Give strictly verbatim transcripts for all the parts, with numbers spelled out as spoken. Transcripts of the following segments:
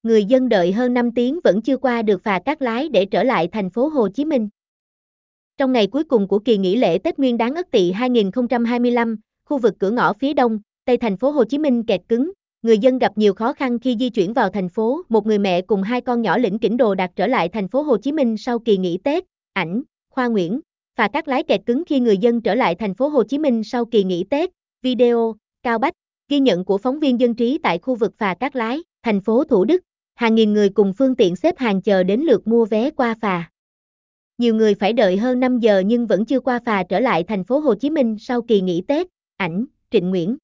người dân đợi hơn năm tiếng vẫn chưa qua được phà Cát Lái để trở lại thành phố Hồ Chí Minh. Trong ngày cuối cùng của kỳ nghỉ lễ Tết Nguyên đán Ất Tỵ hai nghìn không trăm hai mươi lăm, khu vực cửa ngõ phía đông, tây thành phố Hồ Chí Minh kẹt cứng, người dân gặp nhiều khó khăn khi di chuyển vào thành phố. Một người mẹ cùng hai con nhỏ lỉnh kỉnh đồ đạc trở lại thành phố Hồ Chí Minh sau kỳ nghỉ Tết. Ảnh, Khoa Nguyễn. Phà Cát Lái kẹt cứng khi người dân trở lại thành phố Hồ Chí Minh sau kỳ nghỉ Tết. Video, Cao Bách. Ghi nhận của phóng viên Dân Trí tại khu vực phà Cát Lái, thành phố Thủ Đức. Hàng nghìn người cùng phương tiện xếp hàng chờ đến lượt mua vé qua phà. Nhiều người phải đợi hơn năm giờ nhưng vẫn chưa qua phà trở lại thành phố Hồ Chí Minh sau kỳ nghỉ Tết. Ảnh, Trịnh Nguyễn.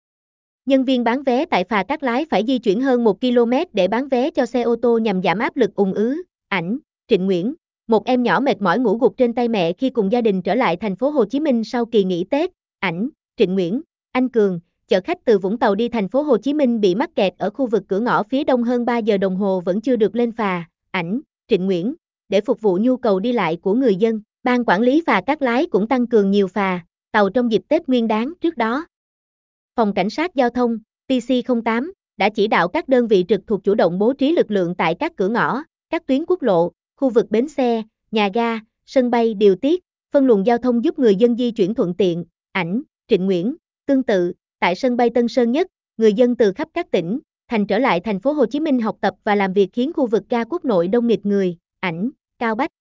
Nhân viên bán vé tại phà Cát Lái phải di chuyển hơn một ki lô mét để bán vé cho xe ô tô nhằm giảm áp lực ùn ứ. Ảnh, Trịnh Nguyễn. Một em nhỏ mệt mỏi ngủ gục trên tay mẹ khi cùng gia đình trở lại thành phố Hồ Chí Minh sau kỳ nghỉ Tết. Ảnh, Trịnh Nguyễn. Anh Cường, chở khách từ Vũng Tàu đi thành phố Hồ Chí Minh bị mắc kẹt ở khu vực cửa ngõ phía đông hơn ba giờ đồng hồ vẫn chưa được lên phà. Ảnh, Trịnh Nguyễn. Để phục vụ nhu cầu đi lại của người dân, ban quản lý phà Cát Lái cũng tăng cường nhiều phà, tàu trong dịp Tết Nguyên đán trước đó. Phòng Cảnh sát Giao thông, P C không tám, đã chỉ đạo các đơn vị trực thuộc chủ động bố trí lực lượng tại các cửa ngõ, các tuyến quốc lộ, khu vực bến xe, nhà ga, sân bay điều tiết, phân luồng giao thông giúp người dân di chuyển thuận tiện. Ảnh, Trịnh Nguyễn. Tương tự, tại sân bay Tân Sơn Nhất, người dân từ khắp các tỉnh, thành trở lại thành phố Hồ Chí Minh học tập và làm việc khiến khu vực ga quốc nội đông nghịt người. Ảnh, Cao Bách.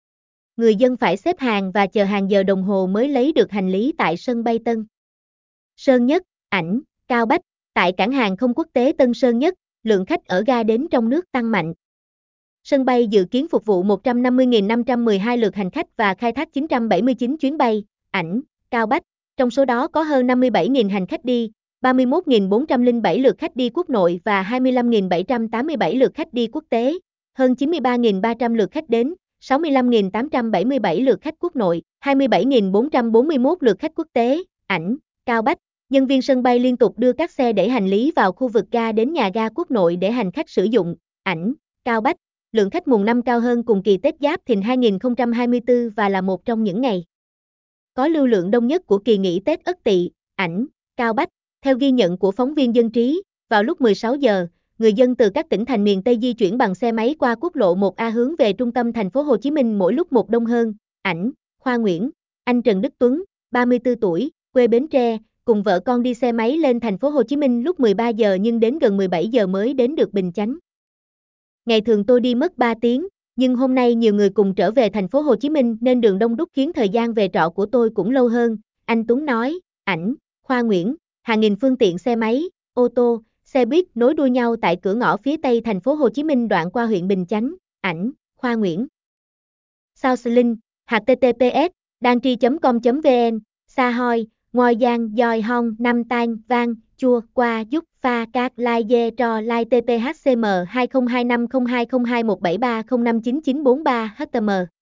Người dân phải xếp hàng và chờ hàng giờ đồng hồ mới lấy được hành lý tại sân bay Tân Sơn Nhất. Ảnh, Cao Bách. Tại cảng hàng không quốc tế Tân Sơn Nhất, lượng khách ở ga đến trong nước tăng mạnh. Sân bay dự kiến phục vụ một trăm năm mươi nghìn năm trăm mười hai lượt hành khách và khai thác chín trăm bảy mươi chín chuyến bay. Ảnh, Cao Bách. Trong số đó có hơn năm mươi bảy nghìn hành khách đi, ba mươi mốt nghìn bốn trăm lẻ bảy lượt khách đi quốc nội và hai mươi lăm nghìn bảy trăm tám mươi bảy lượt khách đi quốc tế, hơn chín mươi ba nghìn ba trăm lượt khách đến, sáu mươi lăm nghìn tám trăm bảy mươi bảy lượt khách quốc nội, hai mươi bảy nghìn bốn trăm bốn mươi mốt lượt khách quốc tế. Ảnh, Cao Bách. Nhân viên sân bay liên tục đưa các xe đẩy hành lý vào khu vực ga đến nhà ga quốc nội để hành khách sử dụng. Ảnh, Cao Bách. Lượng khách mùng năm cao hơn cùng kỳ Tết Giáp Thìn hai nghìn không trăm hai mươi tư và là một trong những ngày có lưu lượng đông nhất của kỳ nghỉ Tết Ất Tỵ. Ảnh, Cao Bách. Theo ghi nhận của phóng viên Dân Trí, vào lúc mười sáu giờ, người dân từ các tỉnh thành miền Tây di chuyển bằng xe máy qua quốc lộ một A hướng về trung tâm thành phố Hồ Chí Minh mỗi lúc một đông hơn. Ảnh, Khoa Nguyễn. Anh Trần Đức Tuấn, ba mươi tư tuổi, quê Bến Tre, cùng vợ con đi xe máy lên thành phố Hồ Chí Minh lúc mười ba giờ nhưng đến gần mười bảy giờ mới đến được Bình Chánh. Ngày thường tôi đi mất ba tiếng, nhưng hôm nay nhiều người cùng trở về thành phố Hồ Chí Minh nên đường đông đúc khiến thời gian về trọ của tôi cũng lâu hơn, anh Tuấn nói. Ảnh, Khoa Nguyễn. Hàng nghìn phương tiện xe máy, ô tô, xe buýt nối đuôi nhau tại cửa ngõ phía tây thành phố Hồ Chí Minh đoạn qua huyện Bình Chánh. Ảnh, Khoa Nguyễn. South-Link, H T T P S, dantri chấm com chấm vn, Sa Hoi, Ngoi Giang, Doi Hong, Nam Tan, Vang, Chua, Qua, Giúp, Pha, Cát, Lai, Dê, Trò, Lai, T P H C M hai không hai năm không hai không hai một bảy ba không năm chín chín bốn ba H T M